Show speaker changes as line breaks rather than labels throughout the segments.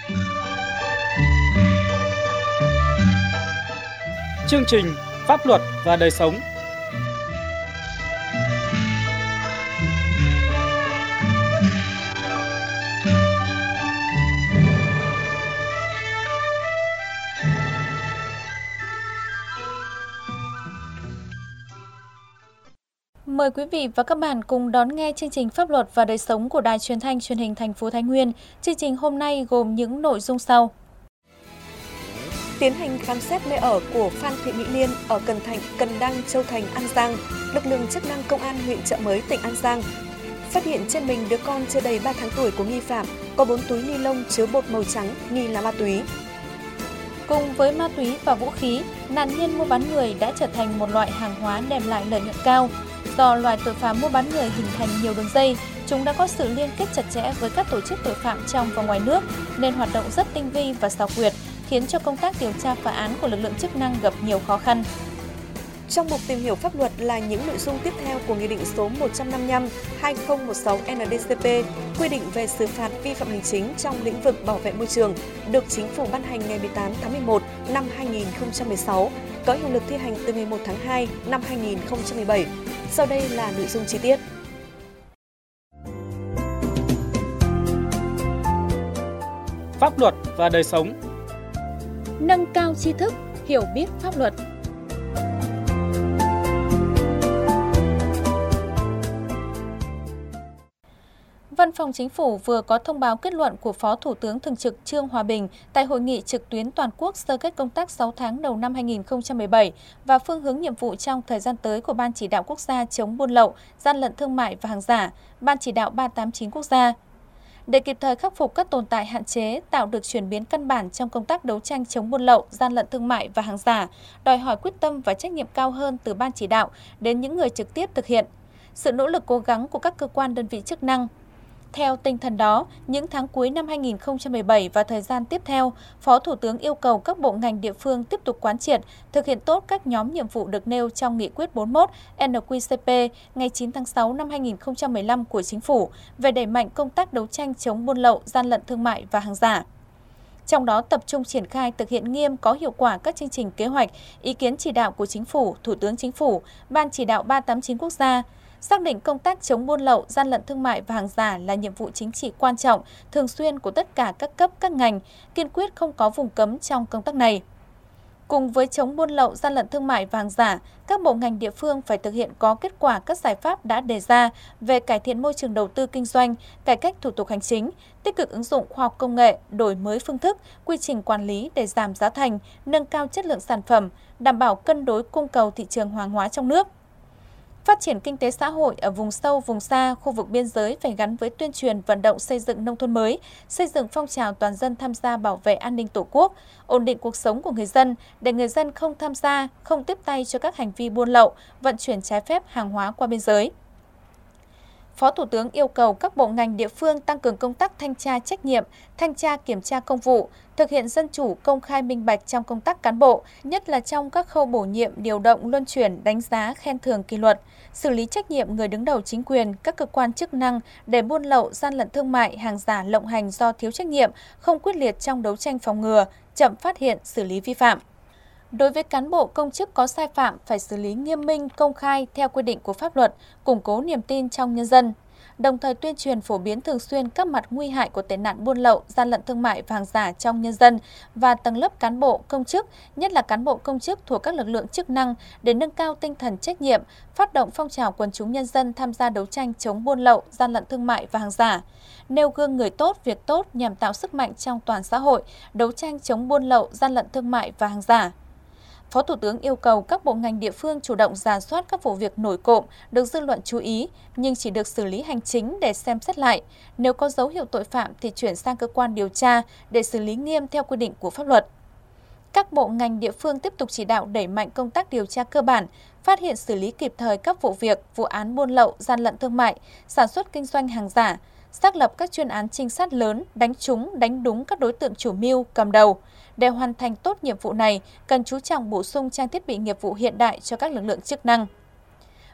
Chương trình Pháp luật và đời sống.
Mời quý vị và các bạn cùng đón nghe chương trình Pháp luật và đời sống của Đài Truyền thanh Truyền hình thành phố Thái Nguyên. Chương trình hôm nay gồm những nội dung sau.
Tiến hành khám xét nơi ở của Phan Thị Mỹ Liên ở Cần Thạnh, Cần Đăng, Châu Thành, An Giang, lực lượng chức năng công an huyện Chợ Mới, tỉnh An Giang phát hiện trên mình đứa con chưa đầy 3 tháng tuổi của nghi phạm có 4 túi ni lông chứa bột màu trắng nghi là ma túy.
Cùng với ma túy và vũ khí, nạn nhân mua bán người đã trở thành một loại hàng hóa đem lại lợi nhuận cao. Do loại tội phạm mua bán người hình thành nhiều đường dây, chúng đã có sự liên kết chặt chẽ với các tổ chức tội phạm trong và ngoài nước, nên hoạt động rất tinh vi và xảo quyệt, khiến cho công tác điều tra phá án của lực lượng chức năng gặp nhiều khó khăn.
Trong mục tìm hiểu pháp luật là những nội dung tiếp theo của Nghị định số 155/2016 NĐ-CP quy định về xử phạt vi phạm hành chính trong lĩnh vực bảo vệ môi trường, được Chính phủ ban hành ngày 18 tháng 11 năm 2016, có hiệu lực thi hành từ ngày 1 tháng 2 năm 2017. Sau đây là nội dung chi tiết.
Pháp luật và đời sống.
Nâng cao tri thức, hiểu biết pháp luật. Văn phòng Chính phủ vừa có thông báo kết luận của Phó Thủ tướng Thường trực Trương Hòa Bình tại Hội nghị trực tuyến toàn quốc sơ kết công tác 6 tháng đầu năm 2017 và phương hướng nhiệm vụ trong thời gian tới của Ban Chỉ đạo Quốc gia chống buôn lậu, gian lận thương mại và hàng giả, Ban Chỉ đạo 389 quốc gia. Để kịp thời khắc phục các tồn tại hạn chế, tạo được chuyển biến căn bản trong công tác đấu tranh chống buôn lậu, gian lận thương mại và hàng giả, đòi hỏi quyết tâm và trách nhiệm cao hơn từ Ban Chỉ đạo đến những người trực tiếp thực hiện. Sự nỗ lực cố gắng của các cơ quan đơn vị chức năng. Theo tinh thần đó, những tháng cuối năm 2017 và thời gian tiếp theo, Phó Thủ tướng yêu cầu các bộ ngành địa phương tiếp tục quán triệt, thực hiện tốt các nhóm nhiệm vụ được nêu trong Nghị quyết 41 NQ-CP ngày 9 tháng 6 năm 2015 của Chính phủ về đẩy mạnh công tác đấu tranh chống buôn lậu, gian lận thương mại và hàng giả. Trong đó tập trung triển khai thực hiện nghiêm có hiệu quả các chương trình kế hoạch, ý kiến chỉ đạo của Chính phủ, Thủ tướng Chính phủ, Ban Chỉ đạo 389 quốc gia, xác định công tác chống buôn lậu, gian lận thương mại và hàng giả là nhiệm vụ chính trị quan trọng, thường xuyên của tất cả các cấp, các ngành, kiên quyết không có vùng cấm trong công tác này. Cùng với chống buôn lậu, gian lận thương mại và hàng giả, các bộ ngành địa phương phải thực hiện có kết quả các giải pháp đã đề ra về cải thiện môi trường đầu tư kinh doanh, cải cách thủ tục hành chính, tích cực ứng dụng khoa học công nghệ, đổi mới phương thức, quy trình quản lý để giảm giá thành, nâng cao chất lượng sản phẩm, đảm bảo cân đối cung cầu thị trường hàng hóa trong nước. Phát triển kinh tế xã hội ở vùng sâu, vùng xa, khu vực biên giới phải gắn với tuyên truyền vận động xây dựng nông thôn mới, xây dựng phong trào toàn dân tham gia bảo vệ an ninh Tổ quốc, ổn định cuộc sống của người dân, để người dân không tham gia, không tiếp tay cho các hành vi buôn lậu, vận chuyển trái phép hàng hóa qua biên giới. Phó Thủ tướng yêu cầu các bộ ngành địa phương tăng cường công tác thanh tra trách nhiệm, thanh tra kiểm tra công vụ, thực hiện dân chủ, công khai minh bạch trong công tác cán bộ, nhất là trong các khâu bổ nhiệm, điều động, luân chuyển, đánh giá, khen thưởng kỷ luật, xử lý trách nhiệm người đứng đầu chính quyền, các cơ quan chức năng để buôn lậu, gian lận thương mại, hàng giả lộng hành do thiếu trách nhiệm, không quyết liệt trong đấu tranh phòng ngừa, chậm phát hiện, xử lý vi phạm. Đối với cán bộ công chức có sai phạm phải xử lý nghiêm minh, công khai theo quy định của pháp luật, củng cố niềm tin trong nhân dân. Đồng thời tuyên truyền phổ biến thường xuyên các mặt nguy hại của tệ nạn buôn lậu, gian lận thương mại và hàng giả trong nhân dân và tầng lớp cán bộ công chức, nhất là cán bộ công chức thuộc các lực lượng chức năng để nâng cao tinh thần trách nhiệm, phát động phong trào quần chúng nhân dân tham gia đấu tranh chống buôn lậu, gian lận thương mại và hàng giả, nêu gương người tốt, việc tốt nhằm tạo sức mạnh trong toàn xã hội, đấu tranh chống buôn lậu, gian lận thương mại và hàng giả. Phó Thủ tướng yêu cầu các bộ ngành địa phương chủ động rà soát các vụ việc nổi cộm được dư luận chú ý, nhưng chỉ được xử lý hành chính để xem xét lại. Nếu có dấu hiệu tội phạm thì chuyển sang cơ quan điều tra để xử lý nghiêm theo quy định của pháp luật. Các bộ ngành địa phương tiếp tục chỉ đạo đẩy mạnh công tác điều tra cơ bản, phát hiện xử lý kịp thời các vụ việc, vụ án buôn lậu, gian lận thương mại, sản xuất kinh doanh hàng giả, xác lập các chuyên án trinh sát lớn, đánh trúng, đánh đúng các đối tượng chủ mưu, cầm đầu. Để hoàn thành tốt nhiệm vụ này, cần chú trọng bổ sung trang thiết bị nghiệp vụ hiện đại cho các lực lượng chức năng.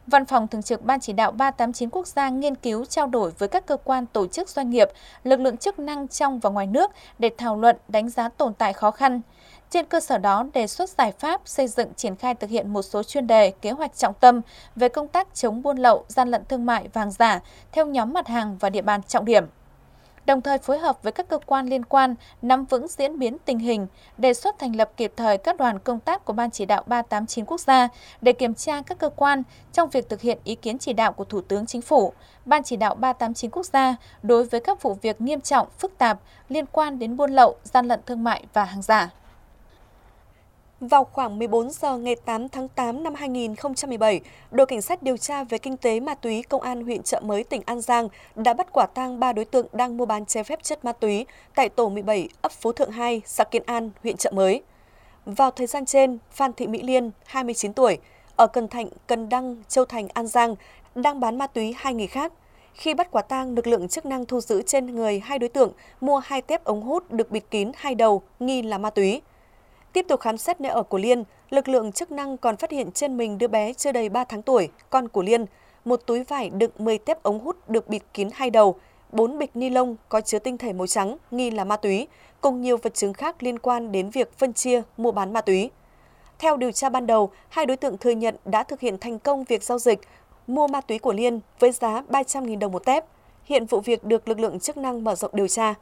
Văn phòng Thường trực Ban Chỉ đạo 389 quốc gia nghiên cứu trao đổi với các cơ quan, tổ chức, doanh nghiệp, lực lượng chức năng trong và ngoài nước để thảo luận, đánh giá tồn tại khó khăn. Trên cơ sở đó, đề xuất giải pháp xây dựng triển khai thực hiện một số chuyên đề, kế hoạch trọng tâm về công tác chống buôn lậu, gian lận thương mại và hàng giả theo nhóm mặt hàng và địa bàn trọng điểm. Đồng thời phối hợp với các cơ quan liên quan nắm vững diễn biến tình hình, đề xuất thành lập kịp thời các đoàn công tác của Ban Chỉ đạo 389 quốc gia để kiểm tra các cơ quan trong việc thực hiện ý kiến chỉ đạo của Thủ tướng Chính phủ, Ban Chỉ đạo 389 quốc gia đối với các vụ việc nghiêm trọng, phức tạp liên quan đến buôn lậu, gian lận thương mại và hàng giả.
Vào khoảng 14 giờ ngày 8 tháng 8 năm 2017, đội cảnh sát điều tra về kinh tế ma túy Công an huyện Chợ Mới, tỉnh An Giang đã bắt quả tang 3 đối tượng đang mua bán trái phép chất ma túy tại tổ 17 ấp Phú Thượng 2, xã Kiến An, huyện Chợ Mới. Vào thời gian trên, Phan Thị Mỹ Liên, 29 tuổi, ở Cần Thạnh, Cần Đăng, Châu Thành, An Giang, đang bán ma túy 2 người khác. Khi bắt quả tang, lực lượng chức năng thu giữ trên người 2 đối tượng mua 2 tép ống hút được bịt kín 2 đầu nghi là ma túy. Tiếp tục khám xét nơi ở của Liên, lực lượng chức năng còn phát hiện trên mình đứa bé chưa đầy 3 tháng tuổi, con của Liên, một túi vải đựng 10 tép ống hút được bịt kín 2 đầu, 4 bịch ni lông có chứa tinh thể màu trắng nghi là ma túy, cùng nhiều vật chứng khác liên quan đến việc phân chia, mua bán ma túy. Theo điều tra ban đầu, 2 đối tượng thừa nhận đã thực hiện thành công việc giao dịch, mua ma túy của Liên với giá 300.000 đồng một tép. Hiện vụ việc được lực lượng chức năng mở rộng điều tra.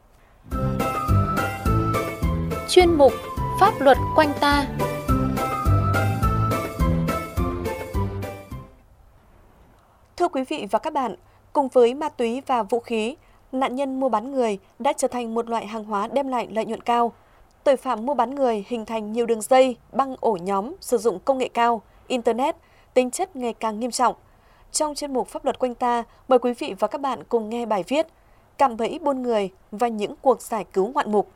Chuyên mục Pháp luật quanh ta.
Thưa quý vị và các bạn, cùng với ma túy và vũ khí, nạn nhân mua bán người đã trở thành một loại hàng hóa đem lại lợi nhuận cao. Tội phạm mua bán người hình thành nhiều đường dây, băng ổ nhóm sử dụng công nghệ cao, Internet, tính chất ngày càng nghiêm trọng. Trong chuyên mục Pháp luật quanh ta, mời quý vị và các bạn cùng nghe bài viết Cạm bẫy buôn người và những cuộc giải cứu ngoạn mục.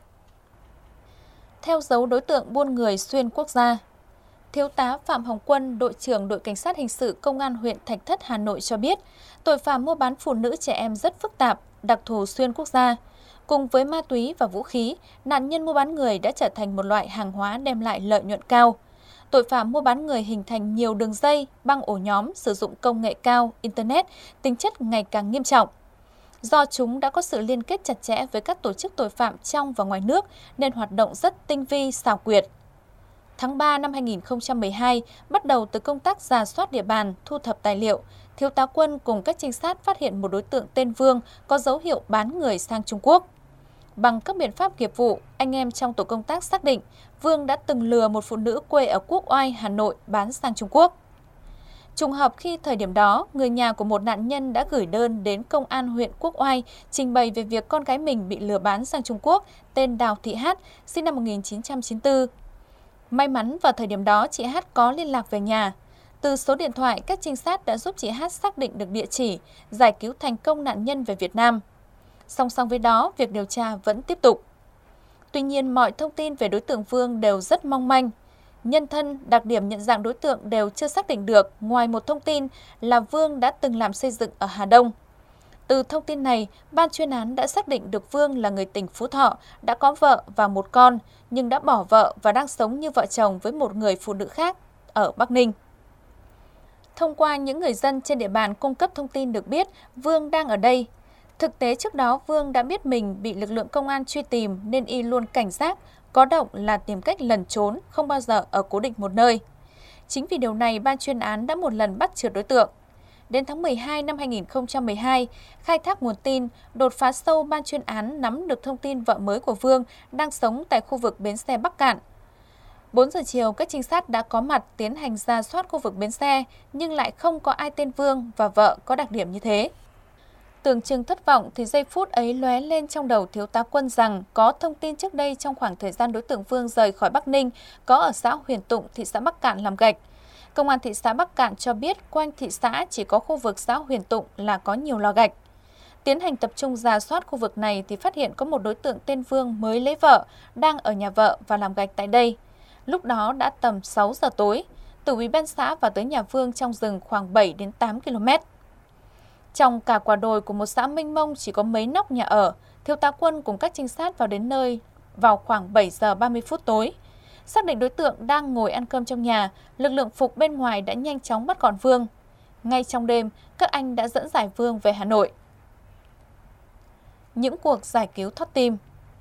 Theo dấu đối tượng buôn người xuyên quốc gia, Thiếu tá Phạm Hồng Quân, đội trưởng đội cảnh sát hình sự Công an huyện Thạch Thất, Hà Nội cho biết, tội phạm mua bán phụ nữ trẻ em rất phức tạp, đặc thù xuyên quốc gia. Cùng với ma túy và vũ khí, nạn nhân mua bán người đã trở thành một loại hàng hóa đem lại lợi nhuận cao. Tội phạm mua bán người hình thành nhiều đường dây, băng ổ nhóm sử dụng công nghệ cao, Internet, tính chất ngày càng nghiêm trọng. Do chúng đã có sự liên kết chặt chẽ với các tổ chức tội phạm trong và ngoài nước nên hoạt động rất tinh vi, xảo quyệt. Tháng 3 năm 2012, bắt đầu từ công tác rà soát địa bàn, thu thập tài liệu, Thiếu tá Quân cùng các trinh sát phát hiện một đối tượng tên Vương có dấu hiệu bán người sang Trung Quốc. Bằng các biện pháp nghiệp vụ, anh em trong tổ công tác xác định Vương đã từng lừa một phụ nữ quê ở Quốc Oai, Hà Nội bán sang Trung Quốc. Trùng hợp khi thời điểm đó, người nhà của một nạn nhân đã gửi đơn đến Công an huyện Quốc Oai trình bày về việc con gái mình bị lừa bán sang Trung Quốc, tên Đào Thị Hát, sinh năm 1994. May mắn vào thời điểm đó chị Hát có liên lạc về nhà. Từ số điện thoại, các trinh sát đã giúp chị Hát xác định được địa chỉ, giải cứu thành công nạn nhân về Việt Nam. Song song với đó, việc điều tra vẫn tiếp tục. Tuy nhiên, mọi thông tin về đối tượng Vương đều rất mong manh. Nhân thân, đặc điểm nhận dạng đối tượng đều chưa xác định được, ngoài một thông tin là Vương đã từng làm xây dựng ở Hà Đông. Từ thông tin này, ban chuyên án đã xác định được Vương là người tỉnh Phú Thọ, đã có vợ và một con, nhưng đã bỏ vợ và đang sống như vợ chồng với một người phụ nữ khác ở Bắc Ninh. Thông qua những người dân trên địa bàn cung cấp thông tin được biết, Vương đang ở đây. Thực tế trước đó, Vương đã biết mình bị lực lượng công an truy tìm nên y luôn cảnh giác, có động là tìm cách lẩn trốn, không bao giờ ở cố định một nơi. Chính vì điều này, ban chuyên án đã một lần bắt trượt đối tượng. Đến tháng 12 năm 2012, khai thác nguồn tin, đột phá sâu, ban chuyên án nắm được thông tin vợ mới của Vương đang sống tại khu vực bến xe Bắc Cạn. 4 giờ chiều, các trinh sát đã có mặt tiến hành rà soát khu vực bến xe, nhưng lại không có ai tên Vương và vợ có đặc điểm như thế. Tưởng chừng thất vọng thì giây phút ấy lóe lên trong đầu Thiếu tá Quân rằng có thông tin trước đây trong khoảng thời gian đối tượng Vương rời khỏi Bắc Ninh có ở xã Huyền Tụng, thị xã Bắc Cạn làm gạch. Công an thị xã Bắc Cạn cho biết quanh thị xã chỉ có khu vực xã Huyền Tụng là có nhiều lò gạch. Tiến hành tập trung rà soát khu vực này thì phát hiện có một đối tượng tên Vương mới lấy vợ, đang ở nhà vợ và làm gạch tại đây. Lúc đó đã tầm 6 giờ tối, từ ủy ban xã vào tới nhà Vương trong rừng khoảng 7 đến 8 km. Trong cả quả đồi của một xã mênh mông chỉ có mấy nóc nhà ở, Thiếu tá Quân cùng các trinh sát vào đến nơi vào khoảng 7 giờ 30 phút tối. Xác định đối tượng đang ngồi ăn cơm trong nhà, lực lượng phục bên ngoài đã nhanh chóng bắt gọn Vương. Ngay trong đêm, các anh đã dẫn giải vương về Hà Nội. Những cuộc giải cứu thoát tim.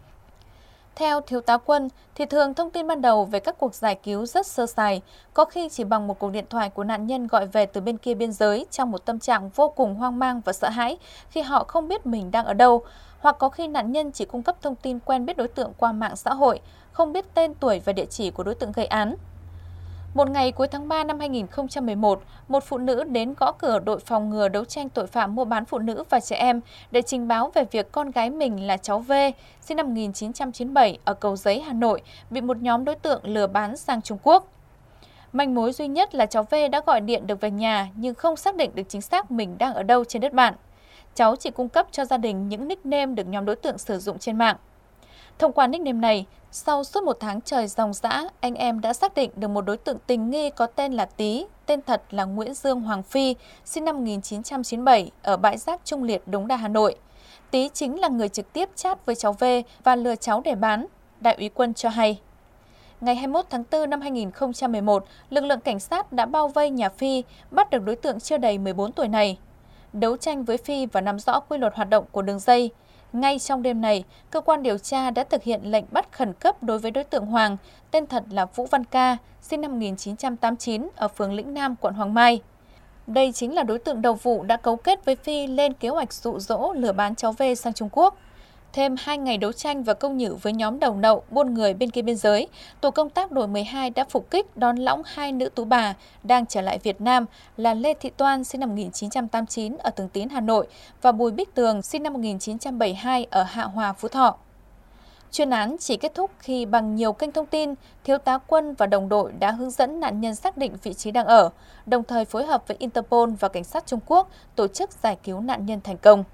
Theo Thiếu tá Quân, thì thường thông tin ban đầu về các cuộc giải cứu rất sơ sài, có khi chỉ bằng một cuộc điện thoại của nạn nhân gọi về từ bên kia biên giới trong một tâm trạng vô cùng hoang mang và sợ hãi khi họ không biết mình đang ở đâu, hoặc có khi nạn nhân chỉ cung cấp thông tin quen biết đối tượng qua mạng xã hội, không biết tên tuổi và địa chỉ của đối tượng gây án. Một ngày cuối tháng 3 năm 2011, một phụ nữ đến gõ cửa đội phòng ngừa đấu tranh tội phạm mua bán phụ nữ và trẻ em để trình báo về việc con gái mình là cháu V, sinh năm 1997 ở Cầu Giấy, Hà Nội, bị một nhóm đối tượng lừa bán sang Trung Quốc. Manh mối duy nhất là cháu V đã gọi điện được về nhà nhưng không xác định được chính xác mình đang ở đâu trên đất bạn. Cháu chỉ cung cấp cho gia đình những nickname được nhóm đối tượng sử dụng trên mạng. Thông qua nickname này, sau suốt một tháng trời ròng rã, anh em đã xác định được một đối tượng tình nghi có tên là Tý, tên thật là Nguyễn Dương Hoàng Phi, sinh năm 1997 ở bãi rác Trung Liệt, Đống Đa, Hà Nội. Tý chính là người trực tiếp chat với cháu V và lừa cháu để bán, Đại úy Quân cho hay. Ngày 21 tháng 4 năm 2011, lực lượng cảnh sát đã bao vây nhà Phi, bắt được đối tượng chưa đầy 14 tuổi này. Đấu tranh với Phi và nắm rõ quy luật hoạt động của đường dây. Ngay trong đêm này, cơ quan điều tra đã thực hiện lệnh bắt khẩn cấp đối với đối tượng Hoàng, tên thật là Vũ Văn Ca, sinh năm 1989 ở phường Lĩnh Nam, quận Hoàng Mai. Đây chính là đối tượng đầu vụ đã cấu kết với Phi lên kế hoạch dụ dỗ lừa bán cháu V sang Trung Quốc. Thêm 2 ngày đấu tranh và công nhử với nhóm đầu nậu buôn người bên kia biên giới, tổ công tác đội 12 đã phục kích đón lõng 2 nữ tú bà đang trở lại Việt Nam là Lê Thị Toan sinh năm 1989 ở Thường Tín, Hà Nội và Bùi Bích Tường sinh năm 1972 ở Hạ Hòa, Phú Thọ. Chuyên án chỉ kết thúc khi bằng nhiều kênh thông tin, Thiếu tá Quân và đồng đội đã hướng dẫn nạn nhân xác định vị trí đang ở, đồng thời phối hợp với Interpol và cảnh sát Trung Quốc tổ chức giải cứu nạn nhân thành công.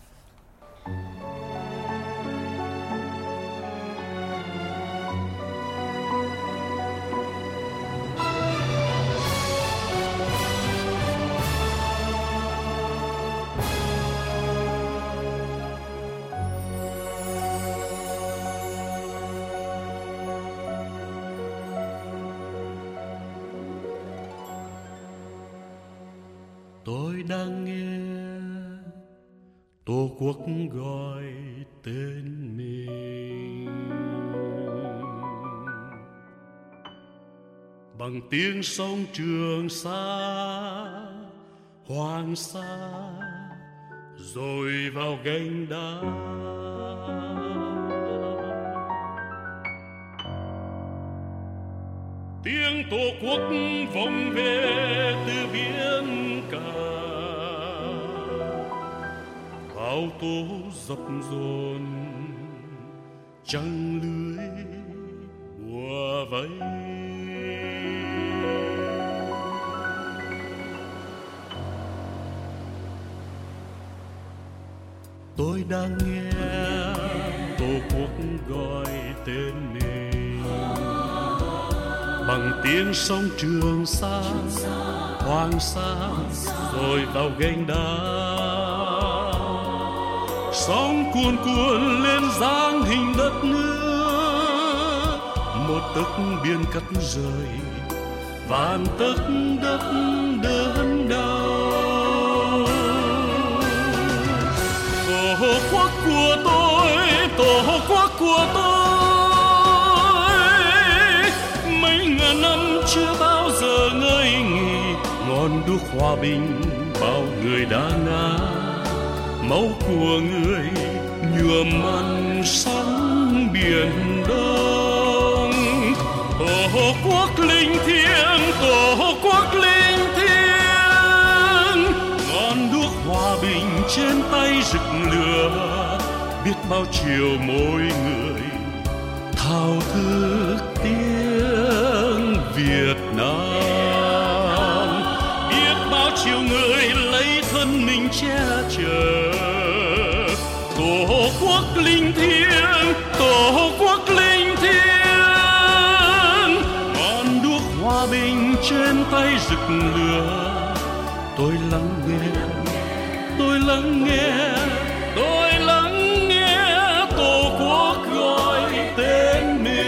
Tôi đang nghe Tổ quốc gọi tên mình bằng tiếng sông Trường Sa, Hoàng Sa, rồi vào gành đá. Tiếng Tổ quốc vọng về từ biển cả, bão tố dập dồn trăng lưới bùa vây. Tôi đang nghe Tổ quốc gọi tên mình bằng tiếng sông Trường Sa, Hoàng Sa, rồi vào gành đá. Sóng cuồn cuộn lên dáng hình đất nước, một tấc biển cắt rời, vạn tấc đất đớn đau. Tổ quốc của tôi, Tổ quốc của tôi, mấy ngàn năm chưa bao giờ ngơi nghỉ, ngọn đuốc hòa bình bao người đã ngã, máu của người nhuộm mặn sóng biển Đông. Tổ quốc linh thiêng, Tổ quốc linh thiêng, ngọn đuốc hòa bình trên tay rực lửa, biết bao chiều mỗi người thao thức tiếng Việt Nam, biết bao chiều người lấy thân mình che chở. Tổ quốc linh thiêng, Tổ quốc linh thiêng, ngọn đuốc hòa bình trên tay rực lửa. Tôi lắng nghe, tôi lắng nghe, tôi lắng nghe Tổ quốc gọi tên mình.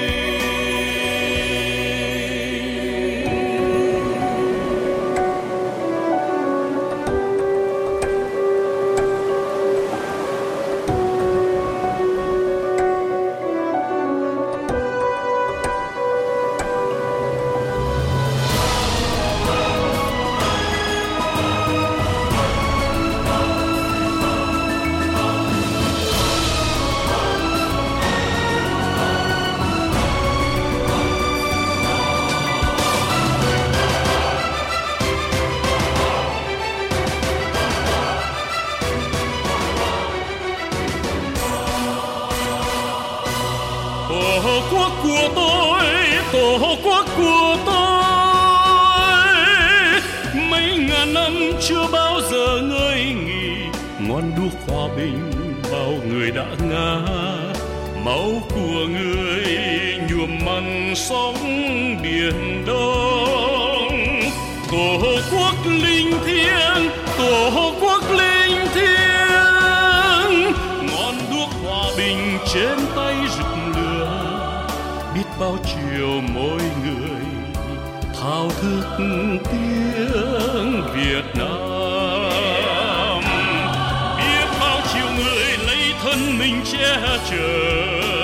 Tổ quốc của tôi, Tổ quốc của tôi, mấy ngàn năm chưa bao giờ ngơi nghỉ, ngọn đuốc hòa bình bao người đã ngã, máu của người nhuộm mặn sóng biển đông. Tổ quốc linh thiêng, Tổ quốc linh thiêng, ngọn đuốc hòa bình trên tay rực lửa, biết bao chiều mỗi người thao thức tiếng Việt Nam, biết bao chiều người lấy thân mình che chở.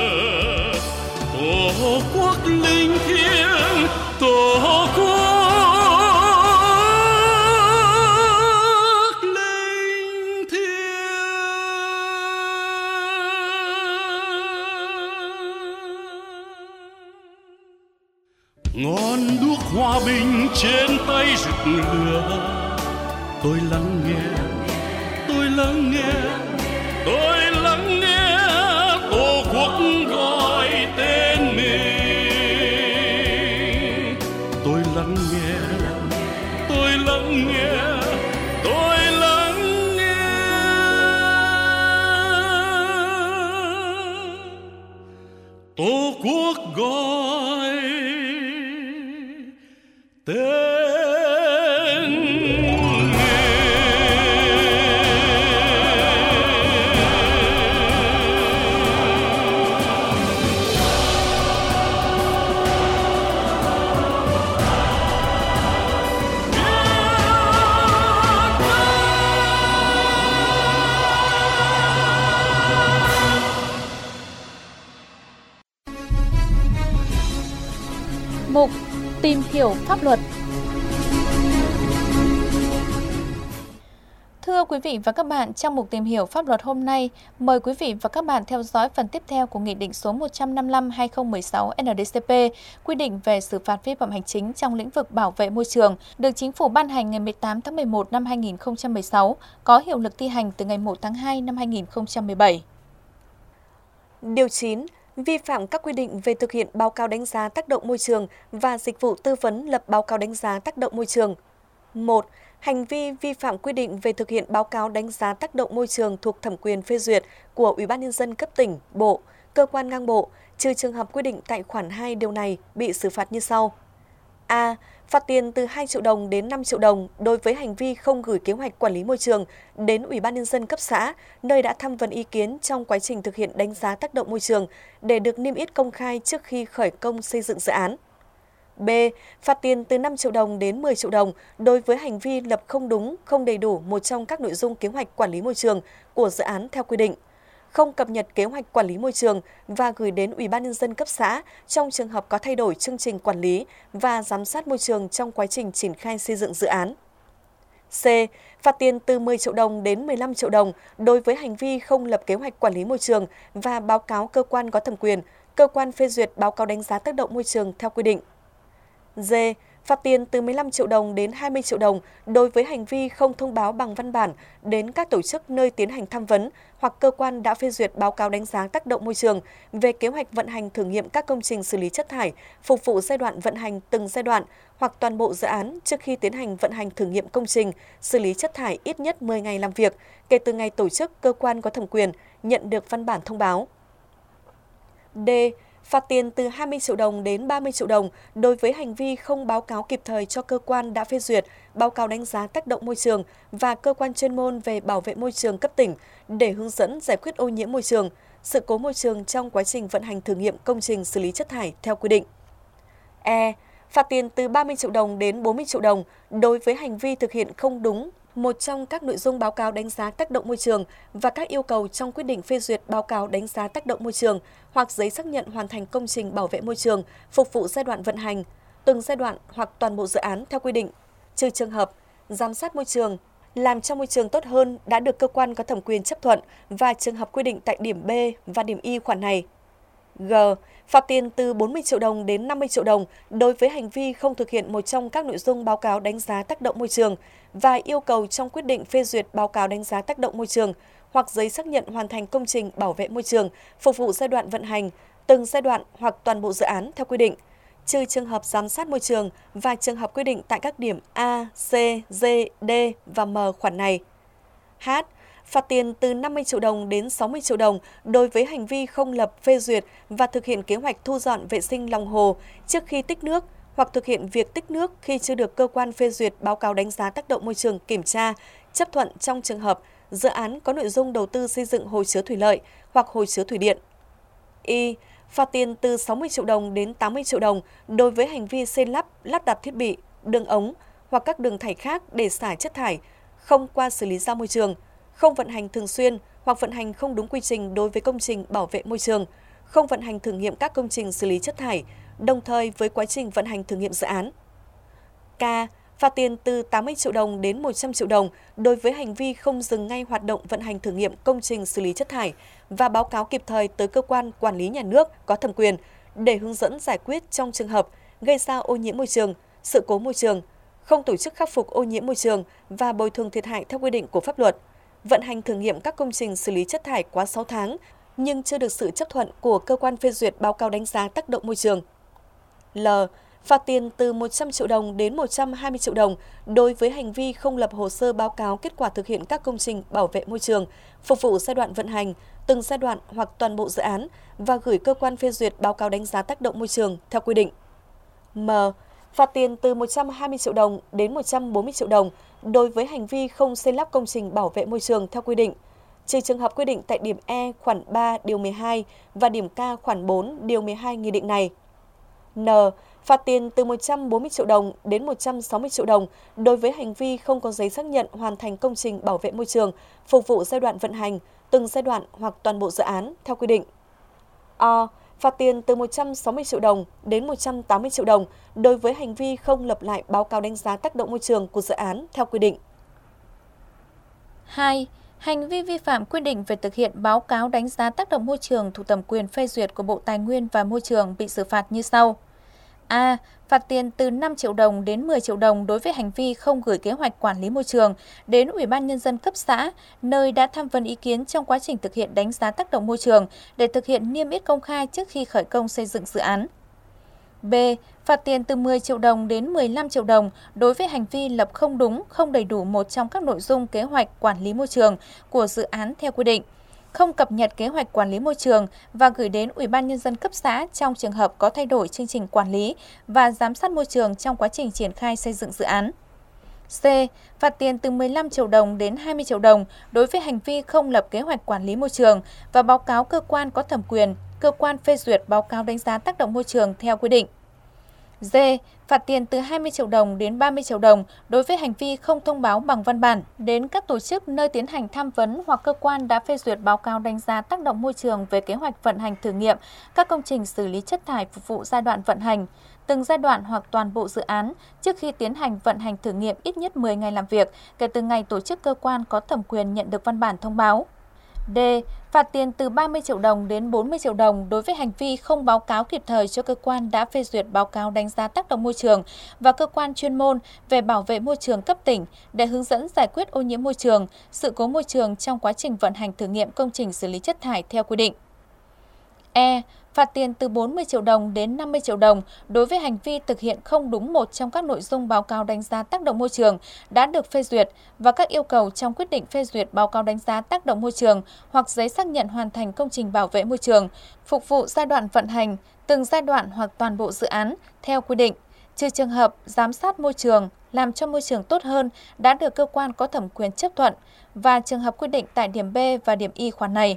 Tổ quốc linh thiêng, Tổ quốc linh thiêng. Ngọn đuốc hòa bình trên tay rực lửa, tôi lắng nghe, tôi lắng nghe, tôi lắng nghe Tổ quốc gọi tên mình. Tôi lắng nghe, tôi lắng nghe, tôi lắng nghe. Tổ quốc gọi tên.
Mục Tìm hiểu pháp luật. Thưa quý vị và các bạn, trong mục Tìm hiểu pháp luật hôm nay, mời quý vị và các bạn theo dõi phần tiếp theo của Nghị định số 155/2016 NDCP quy định về xử phạt vi phạm hành chính trong lĩnh vực bảo vệ môi trường, được Chính phủ ban hành ngày 18 tháng 11 năm 2016, có hiệu lực thi hành từ ngày 1 tháng 2 năm 2017.
Điều 9. Vi phạm các quy định về thực hiện báo cáo đánh giá tác động môi trường và dịch vụ tư vấn lập báo cáo đánh giá tác động môi trường. 1. Hành vi vi phạm quy định về thực hiện báo cáo đánh giá tác động môi trường thuộc thẩm quyền phê duyệt của Ủy ban Nhân dân cấp tỉnh, bộ, cơ quan ngang bộ, trừ trường hợp quy định tại khoản 2 điều này bị xử phạt như sau. A. Phạt tiền từ 2 triệu đồng đến 5 triệu đồng đối với hành vi không gửi kế hoạch quản lý môi trường đến Ủy ban Nhân dân cấp xã, nơi đã tham vấn ý kiến trong quá trình thực hiện đánh giá tác động môi trường để được niêm yết công khai trước khi khởi công xây dựng dự án. B. Phạt tiền từ 5 triệu đồng đến 10 triệu đồng đối với hành vi lập không đúng, không đầy đủ một trong các nội dung kế hoạch quản lý môi trường của dự án theo quy định, không cập nhật kế hoạch quản lý môi trường và gửi đến Ủy ban Nhân dân cấp xã trong trường hợp có thay đổi chương trình quản lý và giám sát môi trường trong quá trình triển khai xây dựng dự án. C. Phạt tiền từ 10 triệu đồng đến 15 triệu đồng đối với hành vi không lập kế hoạch quản lý môi trường và báo cáo cơ quan có thẩm quyền, cơ quan phê duyệt báo cáo đánh giá tác động môi trường theo quy định. D. Phạt tiền từ 15 triệu đồng đến 20 triệu đồng đối với hành vi không thông báo bằng văn bản đến các tổ chức nơi tiến hành tham vấn hoặc cơ quan đã phê duyệt báo cáo đánh giá tác động môi trường về kế hoạch vận hành thử nghiệm các công trình xử lý chất thải, phục vụ giai đoạn vận hành từng giai đoạn hoặc toàn bộ dự án trước khi tiến hành vận hành thử nghiệm công trình xử lý chất thải ít nhất 10 ngày làm việc kể từ ngày tổ chức cơ quan có thẩm quyền nhận được văn bản thông báo. D. Phạt tiền từ 20 triệu đồng đến 30 triệu đồng đối với hành vi không báo cáo kịp thời cho cơ quan đã phê duyệt báo cáo đánh giá tác động môi trường và cơ quan chuyên môn về bảo vệ môi trường cấp tỉnh để hướng dẫn giải quyết ô nhiễm môi trường, sự cố môi trường trong quá trình vận hành thử nghiệm công trình xử lý chất thải theo quy định. E. Phạt tiền từ 30 triệu đồng đến 40 triệu đồng đối với hành vi thực hiện không đúng một trong các nội dung báo cáo đánh giá tác động môi trường và các yêu cầu trong quyết định phê duyệt báo cáo đánh giá tác động môi trường hoặc giấy xác nhận hoàn thành công trình bảo vệ môi trường phục vụ giai đoạn vận hành, từng giai đoạn hoặc toàn bộ dự án theo quy định, trừ trường hợp giám sát môi trường, làm cho môi trường tốt hơn đã được cơ quan có thẩm quyền chấp thuận và trường hợp quy định tại điểm B và điểm Y khoản này. G. Phạt tiền từ 40 triệu đồng đến 50 triệu đồng đối với hành vi không thực hiện một trong các nội dung báo cáo đánh giá tác động môi trường và yêu cầu trong quyết định phê duyệt báo cáo đánh giá tác động môi trường hoặc giấy xác nhận hoàn thành công trình bảo vệ môi trường phục vụ giai đoạn vận hành, từng giai đoạn hoặc toàn bộ dự án theo quy định, trừ trường hợp giám sát môi trường và trường hợp quy định tại các điểm A, C, D, D và M khoản này. H. Phạt tiền từ 50 triệu đồng đến 60 triệu đồng đối với hành vi không lập, phê duyệt và thực hiện kế hoạch thu dọn vệ sinh lòng hồ trước khi tích nước hoặc thực hiện việc tích nước khi chưa được cơ quan phê duyệt báo cáo đánh giá tác động môi trường kiểm tra, chấp thuận trong trường hợp dự án có nội dung đầu tư xây dựng hồ chứa thủy lợi hoặc hồ chứa thủy điện. Y. Phạt tiền từ 60 triệu đồng đến 80 triệu đồng đối với hành vi xây lắp, lắp đặt thiết bị, đường ống hoặc các đường thải khác để xả chất thải, không qua xử lý ra môi trường, không vận hành thường xuyên hoặc vận hành không đúng quy trình đối với công trình bảo vệ môi trường, không vận hành thử nghiệm các công trình xử lý chất thải, đồng thời với quá trình vận hành thử nghiệm dự án. K. Phạt tiền từ 80 triệu đồng đến 100 triệu đồng đối với hành vi không dừng ngay hoạt động vận hành thử nghiệm công trình xử lý chất thải và báo cáo kịp thời tới cơ quan quản lý nhà nước có thẩm quyền để hướng dẫn giải quyết trong trường hợp gây ra ô nhiễm môi trường, sự cố môi trường, không tổ chức khắc phục ô nhiễm môi trường và bồi thường thiệt hại theo quy định của pháp luật, vận hành thử nghiệm các công trình xử lý chất thải quá 6 tháng nhưng chưa được sự chấp thuận của cơ quan phê duyệt báo cáo đánh giá tác động môi trường. L. Phạt tiền từ 100 triệu đồng đến 120 triệu đồng đối với hành vi không lập hồ sơ báo cáo kết quả thực hiện các công trình bảo vệ môi trường, phục vụ giai đoạn vận hành, từng giai đoạn hoặc toàn bộ dự án và gửi cơ quan phê duyệt báo cáo đánh giá tác động môi trường theo quy định. M. Phạt tiền từ 120 triệu đồng đến 140 triệu đồng đối với hành vi không xây lắp công trình bảo vệ môi trường theo quy định, trừ trường hợp quy định tại điểm E khoản 3 điều 12 và điểm K khoản 4 điều 12 nghị định này. N. Phạt tiền từ 140 triệu đồng đến 160 triệu đồng đối với hành vi không có giấy xác nhận hoàn thành công trình bảo vệ môi trường phục vụ giai đoạn vận hành, từng giai đoạn hoặc toàn bộ dự án theo quy định. O. Phạt tiền từ 160 triệu đồng đến 180 triệu đồng đối với hành vi không lập lại báo cáo đánh giá tác động môi trường của dự án theo quy định.
2. Hành vi vi phạm quy định về thực hiện báo cáo đánh giá tác động môi trường thuộc thẩm quyền phê duyệt của Bộ Tài nguyên và Môi trường bị xử phạt như sau. A. Phạt tiền từ 5 triệu đồng đến 10 triệu đồng đối với hành vi không gửi kế hoạch quản lý môi trường đến Ủy ban Nhân dân cấp xã, nơi đã tham vấn ý kiến trong quá trình thực hiện đánh giá tác động môi trường để thực hiện niêm yết công khai trước khi khởi công xây dựng dự án. B. Phạt tiền từ 10 triệu đồng đến 15 triệu đồng đối với hành vi lập không đúng, không đầy đủ một trong các nội dung kế hoạch quản lý môi trường của dự án theo quy định, không cập nhật kế hoạch quản lý môi trường và gửi đến Ủy ban Nhân dân cấp xã trong trường hợp có thay đổi chương trình quản lý và giám sát môi trường trong quá trình triển khai xây dựng dự án. C. Phạt tiền từ 15 triệu đồng đến 20 triệu đồng đối với hành vi không lập kế hoạch quản lý môi trường và báo cáo cơ quan có thẩm quyền, cơ quan phê duyệt báo cáo đánh giá tác động môi trường theo quy định. D. Phạt tiền từ 20 triệu đồng đến 30 triệu đồng đối với hành vi không thông báo bằng văn bản đến các tổ chức nơi tiến hành tham vấn hoặc cơ quan đã phê duyệt báo cáo đánh giá tác động môi trường về kế hoạch vận hành thử nghiệm các công trình xử lý chất thải phục vụ giai đoạn vận hành, từng giai đoạn hoặc toàn bộ dự án trước khi tiến hành vận hành thử nghiệm ít nhất 10 ngày làm việc kể từ ngày tổ chức cơ quan có thẩm quyền nhận được văn bản thông báo. D. Phạt tiền từ 30 triệu đồng đến 40 triệu đồng đối với hành vi không báo cáo kịp thời cho cơ quan đã phê duyệt báo cáo đánh giá tác động môi trường và cơ quan chuyên môn về bảo vệ môi trường cấp tỉnh để hướng dẫn giải quyết ô nhiễm môi trường, sự cố môi trường trong quá trình vận hành thử nghiệm công trình xử lý chất thải theo quy định. E. Phạt tiền từ 40 triệu đồng đến 50 triệu đồng đối với hành vi thực hiện không đúng một trong các nội dung báo cáo đánh giá tác động môi trường đã được phê duyệt và các yêu cầu trong quyết định phê duyệt báo cáo đánh giá tác động môi trường hoặc giấy xác nhận hoàn thành công trình bảo vệ môi trường, phục vụ giai đoạn vận hành, từng giai đoạn hoặc toàn bộ dự án theo quy định, trừ trường hợp giám sát môi trường, làm cho môi trường tốt hơn đã được cơ quan có thẩm quyền chấp thuận và trường hợp quy định tại điểm B và điểm Y khoản này.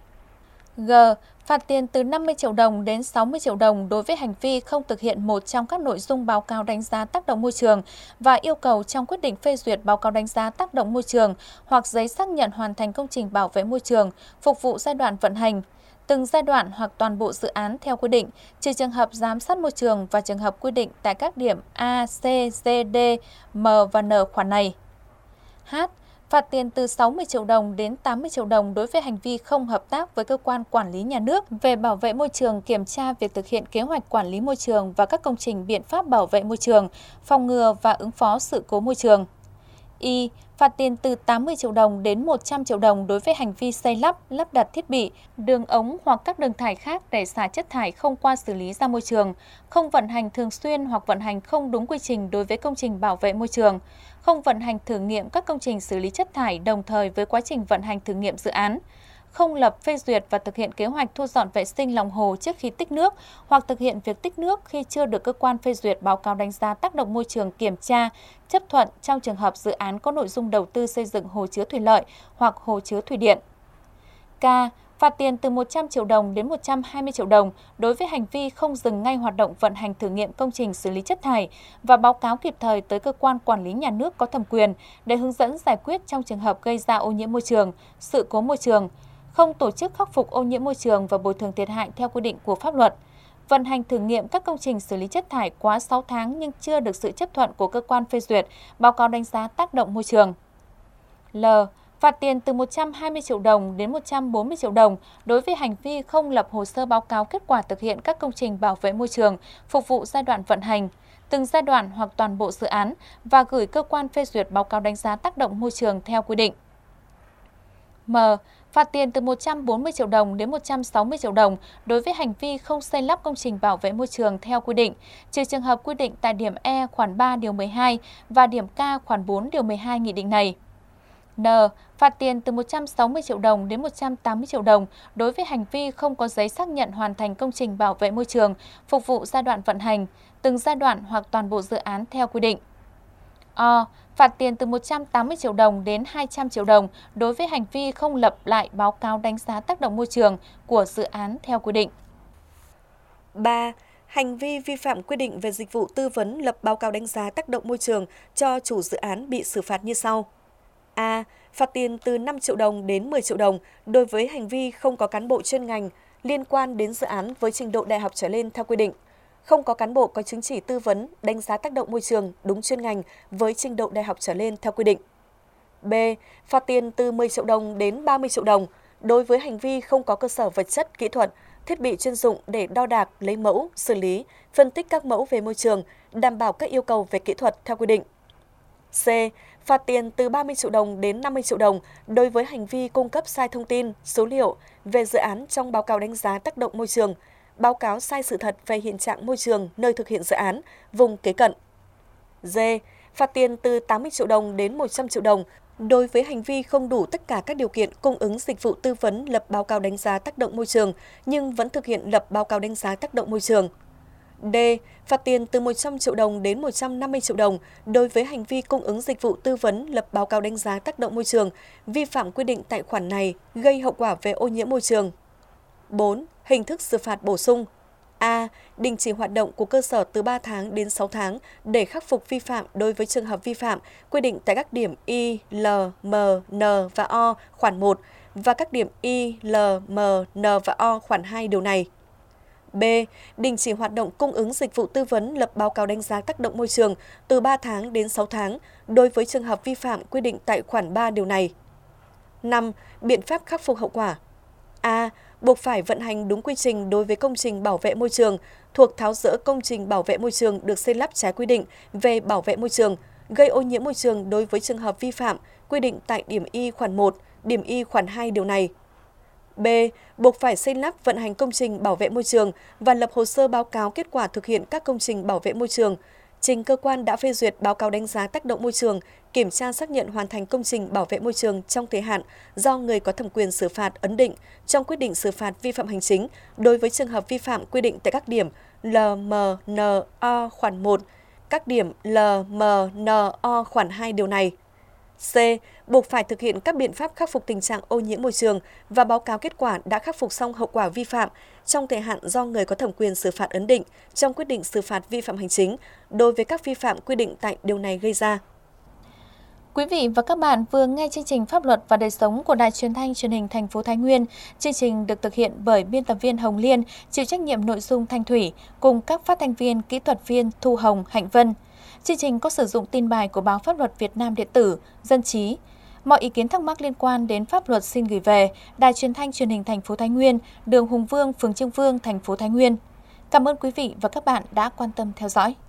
G. Phạt tiền từ 50 triệu đồng đến 60 triệu đồng đối với hành vi không thực hiện một trong các nội dung báo cáo đánh giá tác động môi trường và yêu cầu trong quyết định phê duyệt báo cáo đánh giá tác động môi trường hoặc giấy xác nhận hoàn thành công trình bảo vệ môi trường, phục vụ giai đoạn vận hành, từng giai đoạn hoặc toàn bộ dự án theo quy định, trừ trường hợp giám sát môi trường và trường hợp quy định tại các điểm A, C, D, D, M và N khoản này. H. Phạt tiền từ 60 triệu đồng đến 80 triệu đồng đối với hành vi không hợp tác với cơ quan quản lý nhà nước về bảo vệ môi trường, kiểm tra việc thực hiện kế hoạch quản lý môi trường và các công trình biện pháp bảo vệ môi trường, phòng ngừa và ứng phó sự cố môi trường. Y. Phạt tiền từ 80 triệu đồng đến 100 triệu đồng đối với hành vi xây lắp, lắp đặt thiết bị, đường ống hoặc các đường thải khác để xả chất thải không qua xử lý ra môi trường, không vận hành thường xuyên hoặc vận hành không đúng quy trình đối với công trình bảo vệ môi trường, không vận hành thử nghiệm các công trình xử lý chất thải đồng thời với quá trình vận hành thử nghiệm dự án, không lập, phê duyệt và thực hiện kế hoạch thu dọn vệ sinh lòng hồ trước khi tích nước hoặc thực hiện việc tích nước khi chưa được cơ quan phê duyệt báo cáo đánh giá tác động môi trường kiểm tra, chấp thuận trong trường hợp dự án có nội dung đầu tư xây dựng hồ chứa thủy lợi hoặc hồ chứa thủy điện. K. Phạt tiền từ 100 triệu đồng đến 120 triệu đồng đối với hành vi không dừng ngay hoạt động vận hành thử nghiệm công trình xử lý chất thải và báo cáo kịp thời tới cơ quan quản lý nhà nước có thẩm quyền để hướng dẫn giải quyết trong trường hợp gây ra ô nhiễm môi trường, sự cố môi trường, không tổ chức khắc phục ô nhiễm môi trường và bồi thường thiệt hại theo quy định của pháp luật, vận hành thử nghiệm các công trình xử lý chất thải quá 6 tháng nhưng chưa được sự chấp thuận của cơ quan phê duyệt, báo cáo đánh giá tác động môi trường. L. Phạt tiền từ 120 triệu đồng đến 140 triệu đồng đối với hành vi không lập hồ sơ báo cáo kết quả thực hiện các công trình bảo vệ môi trường phục vụ giai đoạn vận hành, từng giai đoạn hoặc toàn bộ dự án và gửi cơ quan phê duyệt báo cáo đánh giá tác động môi trường theo quy định. M. Phạt tiền từ 140 triệu đồng đến 160 triệu đồng đối với hành vi không xây lắp công trình bảo vệ môi trường theo quy định, trừ trường hợp quy định tại điểm E khoản 3 điều 12 và điểm K khoản 4 điều 12 nghị định này. N. Phạt tiền từ 160 triệu đồng đến 180 triệu đồng đối với hành vi không có giấy xác nhận hoàn thành công trình bảo vệ môi trường phục vụ giai đoạn vận hành, từng giai đoạn hoặc toàn bộ dự án theo quy định. O. Phạt tiền từ 180 triệu đồng đến 200 triệu đồng đối với hành vi không lập lại báo cáo đánh giá tác động môi trường của dự án theo quy định.
3. Hành vi vi phạm quy định về dịch vụ tư vấn lập báo cáo đánh giá tác động môi trường cho chủ dự án bị xử phạt như sau. A. Phạt tiền từ 5 triệu đồng đến 10 triệu đồng đối với hành vi không có cán bộ chuyên ngành liên quan đến dự án với trình độ đại học trở lên theo quy định, không có cán bộ có chứng chỉ tư vấn đánh giá tác động môi trường đúng chuyên ngành với trình độ đại học trở lên theo quy định. B. Phạt tiền từ 10 triệu đồng đến 30 triệu đồng đối với hành vi không có cơ sở vật chất, kỹ thuật, thiết bị chuyên dụng để đo đạc, lấy mẫu, xử lý, phân tích các mẫu về môi trường, đảm bảo các yêu cầu về kỹ thuật theo quy định. C. Phạt tiền từ 30 triệu đồng đến 50 triệu đồng đối với hành vi cung cấp sai thông tin, số liệu về dự án trong báo cáo đánh giá tác động môi trường, báo cáo sai sự thật về hiện trạng môi trường nơi thực hiện dự án, vùng kế cận. D. Phạt tiền từ 80 triệu đồng đến 100 triệu đồng đối với hành vi không đủ tất cả các điều kiện cung ứng dịch vụ tư vấn lập báo cáo đánh giá tác động môi trường nhưng vẫn thực hiện lập báo cáo đánh giá tác động môi trường. D. Phạt tiền từ 100 triệu đồng đến 150 triệu đồng đối với hành vi cung ứng dịch vụ tư vấn lập báo cáo đánh giá tác động môi trường, vi phạm quy định tại khoản này gây hậu quả về ô nhiễm môi trường. 4. Hình thức xử phạt bổ sung. A. Đình chỉ hoạt động của cơ sở từ 3 tháng đến 6 tháng để khắc phục vi phạm đối với trường hợp vi phạm quy định tại các điểm Y, L, M, N và O khoản 1 và các điểm Y, L, M, N và O khoản 2 điều này. B. Đình chỉ hoạt động cung ứng dịch vụ tư vấn lập báo cáo đánh giá tác động môi trường từ 3 tháng đến 6 tháng đối với trường hợp vi phạm quy định tại khoản 3 điều này. 5. Biện pháp khắc phục hậu quả. A. Buộc phải vận hành đúng quy trình đối với công trình bảo vệ môi trường thuộc tháo dỡ công trình bảo vệ môi trường được xây lắp trái quy định về bảo vệ môi trường, gây ô nhiễm môi trường đối với trường hợp vi phạm quy định tại điểm Y khoản 1, điểm Y khoản 2 điều này. B. Buộc phải xây lắp vận hành công trình bảo vệ môi trường và lập hồ sơ báo cáo kết quả thực hiện các công trình bảo vệ môi trường, trình cơ quan đã phê duyệt báo cáo đánh giá tác động môi trường, kiểm tra xác nhận hoàn thành công trình bảo vệ môi trường trong thời hạn do người có thẩm quyền xử phạt ấn định trong quyết định xử phạt vi phạm hành chính đối với trường hợp vi phạm quy định tại các điểm L, M, N, O khoản 1, các điểm L, M, N, O khoản 2 điều này. C. Buộc phải thực hiện các biện pháp khắc phục tình trạng ô nhiễm môi trường và báo cáo kết quả đã khắc phục xong hậu quả vi phạm trong thời hạn do người có thẩm quyền xử phạt ấn định trong quyết định xử phạt vi phạm hành chính đối với các vi phạm quy định tại điều này gây ra.
Quý vị và các bạn vừa nghe chương trình Pháp luật và đời sống của Đài Truyền thanh Truyền hình thành phố Thái Nguyên. Chương trình được thực hiện bởi biên tập viên Hồng Liên, chịu trách nhiệm nội dung Thanh Thủy cùng các phát thanh viên, kỹ thuật viên Thu Hồng, Hạnh Vân. Chương trình có sử dụng tin bài của báo Pháp luật Việt Nam điện tử, Dân trí. Mọi ý kiến thắc mắc liên quan đến pháp luật xin gửi về Đài Truyền thanh Truyền hình thành phố Thái Nguyên, đường Hùng Vương, phường Trương Vương, thành phố Thái Nguyên. Cảm ơn quý vị và các bạn đã quan tâm theo dõi.